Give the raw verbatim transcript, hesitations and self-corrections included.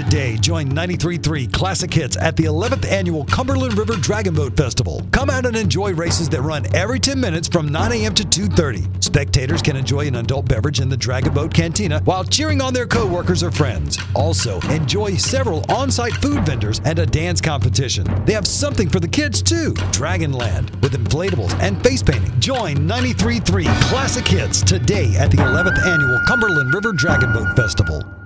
Today, join ninety-three point three Classic Hits at the eleventh Annual Cumberland River Dragon Boat Festival. Come out and enjoy races that run every ten minutes from nine a.m. to two thirty. Spectators can enjoy an adult beverage in the Dragon Boat Cantina while cheering on their co-workers or friends. Also, enjoy several on-site food vendors and a dance competition. They have something for the kids too. Dragonland with inflatables and face painting. Join ninety-three point three Classic Hits today at the eleventh Annual Cumberland River Dragon Boat Festival.